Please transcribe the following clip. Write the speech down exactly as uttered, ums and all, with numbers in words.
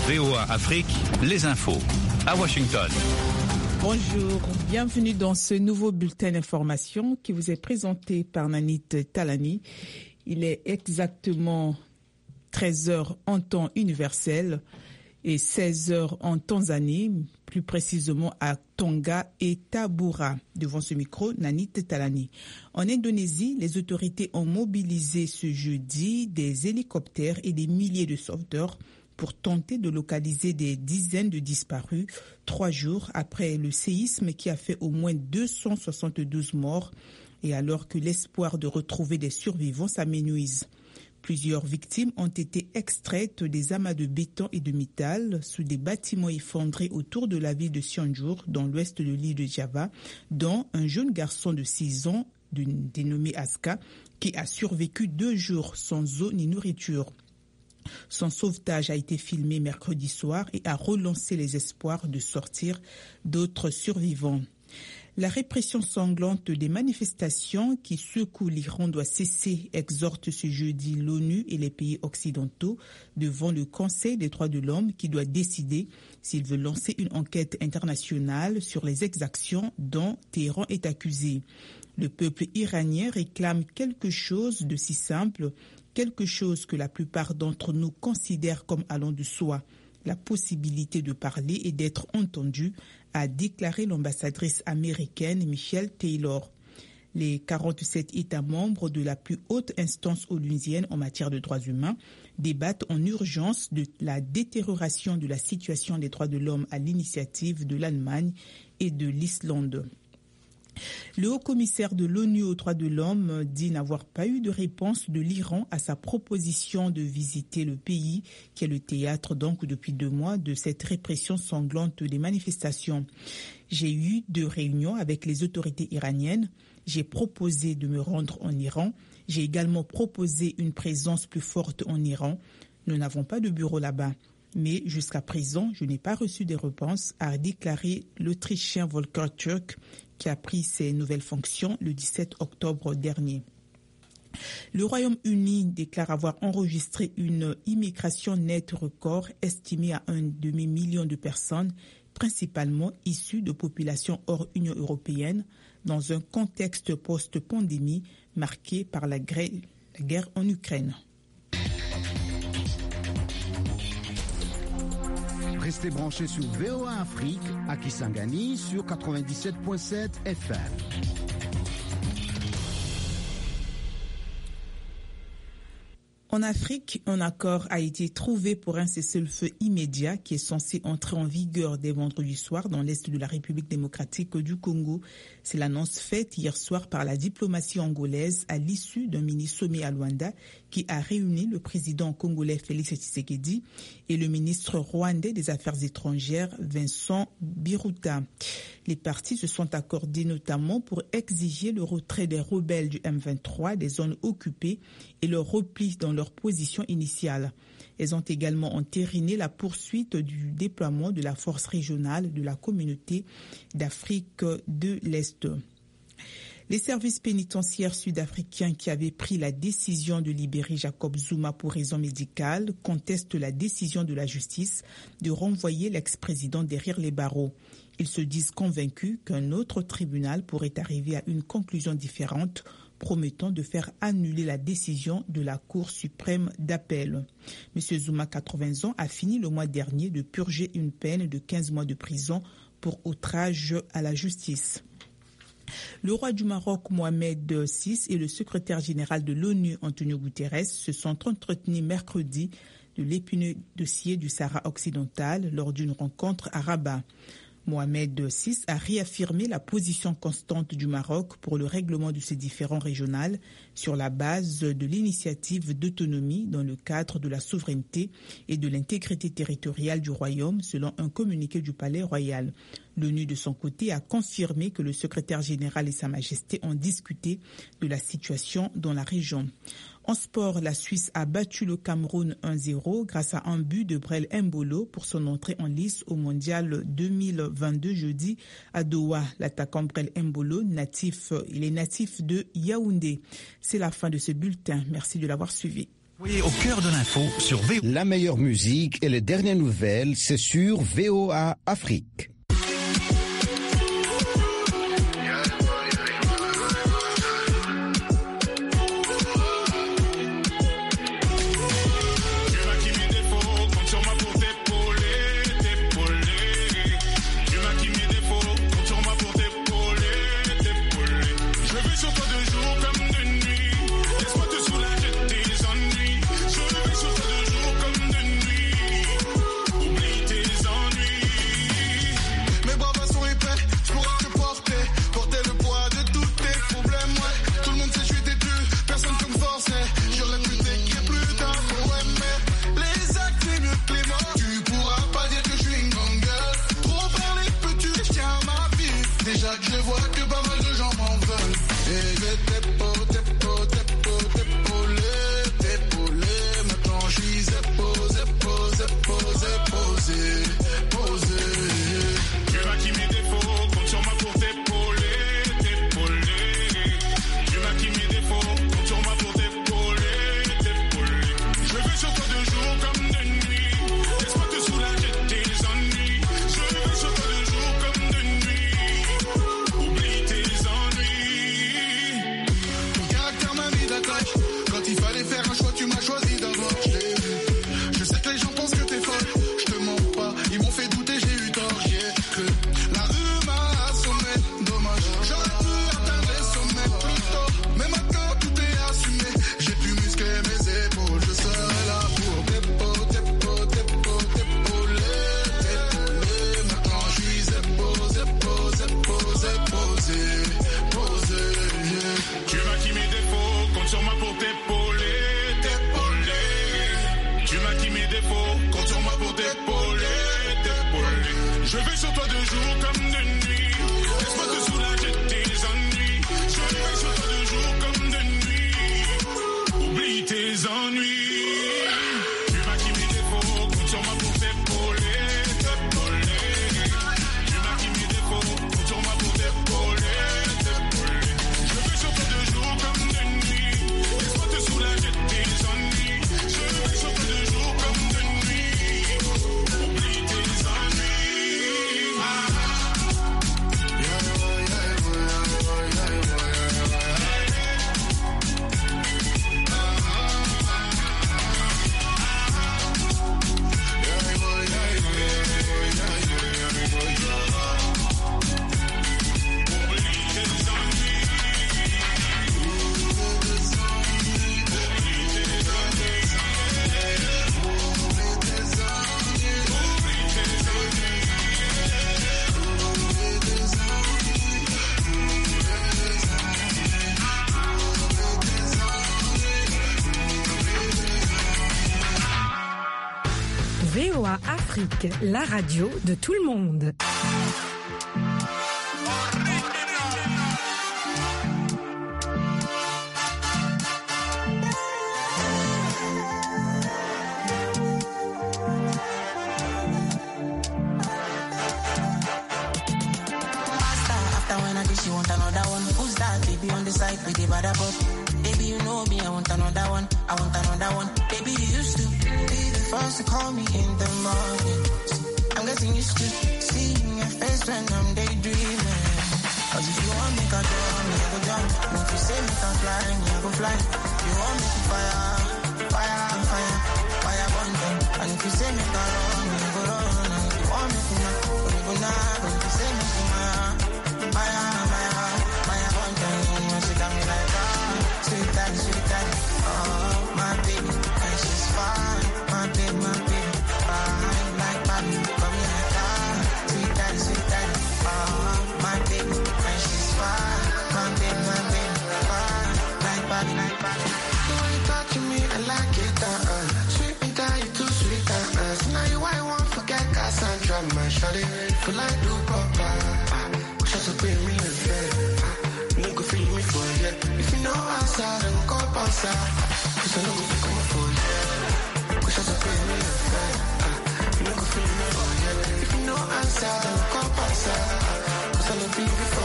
V O A Afrique, les infos à Washington. Bonjour, bienvenue dans ce nouveau bulletin d'information qui vous est présenté par Nanit Talani. Il est exactement treize heures en temps universel et seize heures en Tanzanie, plus précisément à Tonga et Tabura. Devant ce micro, Nanit Talani. En Indonésie, les autorités ont mobilisé ce jeudi des hélicoptères et des milliers de sauveteurs pour tenter de localiser des dizaines de disparus, trois jours après le séisme qui a fait au moins deux cent soixante-douze morts et alors que l'espoir de retrouver des survivants s'amenuise. Plusieurs victimes ont été extraites des amas de béton et de métal sous des bâtiments effondrés autour de la ville de Cianjur, dans l'ouest de l'île de Java, dont un jeune garçon de six ans, dénommé Aska, qui a survécu deux jours sans eau ni nourriture. Son sauvetage a été filmé mercredi soir et a relancé les espoirs de sortir d'autres survivants. La répression sanglante des manifestations qui secouent l'Iran doit cesser, exhorte ce jeudi l'ONU et les pays occidentaux devant le Conseil des droits de l'homme qui doit décider s'il veut lancer une enquête internationale sur les exactions dont Téhéran est accusé. Le peuple iranien réclame quelque chose de si simple, quelque chose que la plupart d'entre nous considèrent comme allant de soi, la possibilité de parler et d'être entendu, a déclaré l'ambassadrice américaine Michelle Taylor. Les quarante-sept États membres de la plus haute instance onusienne en matière de droits humains débattent en urgence de la détérioration de la situation des droits de l'homme à l'initiative de l'Allemagne et de l'Islande. Le haut-commissaire de l'ONU aux droits de l'homme dit n'avoir pas eu de réponse de l'Iran à sa proposition de visiter le pays, qui est le théâtre donc depuis deux mois de cette répression sanglante des manifestations. J'ai eu deux réunions avec les autorités iraniennes. J'ai proposé de me rendre en Iran. J'ai également proposé une présence plus forte en Iran. Nous n'avons pas de bureau là-bas. Mais jusqu'à présent, je n'ai pas reçu de réponse, a déclaré l'Autrichien Volker Türk, qui a pris ses nouvelles fonctions le dix-sept octobre dernier. Le Royaume-Uni déclare avoir enregistré une immigration nette record estimée à un demi-million de personnes, principalement issues de populations hors Union européenne, dans un contexte post-pandémie marqué par la guerre en Ukraine. Restez branchés sur V O A Afrique à Kisangani sur quatre-vingt-dix-sept virgule sept F M. En Afrique, un accord a été trouvé pour un cessez-le-feu immédiat qui est censé entrer en vigueur dès vendredi soir dans l'est de la République démocratique du Congo. C'est l'annonce faite hier soir par la diplomatie angolaise à l'issue d'un mini-sommet à Luanda qui a réuni le président congolais Félix Tshisekedi et le ministre rwandais des Affaires étrangères Vincent Biruta. Les partis se sont accordés notamment pour exiger le retrait des rebelles du M vingt-trois des zones occupées et le repli dans leur position initiale. Elles ont également entériné la poursuite du déploiement de la force régionale de la communauté d'Afrique de l'Est. Les services pénitentiaires sud-africains qui avaient pris la décision de libérer Jacob Zuma pour raison médicale contestent la décision de la justice de renvoyer l'ex-président derrière les barreaux. Ils se disent convaincus qu'un autre tribunal pourrait arriver à une conclusion différente, promettant de faire annuler la décision de la Cour suprême d'appel. M. Zuma, quatre-vingts ans, a fini le mois dernier de purger une peine de quinze mois de prison pour outrage à la justice. Le roi du Maroc, Mohamed six, et le secrétaire général de l'ONU, Antonio Guterres, se sont entretenus mercredi de l'épineux dossier du Sahara occidental lors d'une rencontre à Rabat. Mohamed six a réaffirmé la position constante du Maroc pour le règlement de ces différends régionaux sur la base de l'initiative d'autonomie dans le cadre de la souveraineté et de l'intégrité territoriale du royaume, selon un communiqué du Palais royal. L'ONU, de son côté, a confirmé que le secrétaire général et Sa Majesté ont discuté de la situation dans la région. En sport, la Suisse a battu le Cameroun un zéro grâce à un but de Brel Mbolo pour son entrée en lice au Mondial deux mille vingt-deux jeudi à Doha. L'attaquant Brel Mbolo, natif, il est natif de Yaoundé. C'est la fin de ce bulletin. Merci de l'avoir suivi. Oui, au cœur de l'info sur V O A. La meilleure musique et les dernières nouvelles, c'est sur V O A Afrique. V O A Afrique, la radio de tout le monde. She want another one. Who's that baby on the side with the bad up? Baby, you know me, I want another one. I want another one. Baby, you used to be the first to call me in the morning. I'm getting used to seeing your face when I'm daydreaming. Cause if you want me, I go, me, I go jump. And if you say me, can fly, me, I go fly. You want me to fire, fire, fire, fire, burn them. And if you say me, can run, me, I go run. And if you want me to knock, me, go knock. And if you say me, to fire, fire. Sweet daddy, sweet daddy, oh, my baby, and she's fine, my baby, my baby, fine, like Bobby, but we ain't fine. Sweet daddy, sweet daddy, oh, my baby, and she's fine, my baby, my baby, fine, like Bobby, like Bobby. The way you talk to me, I like it, uh, uh, sweet me down, you too sweet, uh, uh, so now you I won't forget Cassandra, my shawty, feel like do papa, uh, just to bring me a bed, uh, you could feel me for a year. If you know outside, then go outside. Cause I know we can come for you. Cause that's a pretty real affair. You know, go feel me for you. If you know outside, then go outside. Cause I know we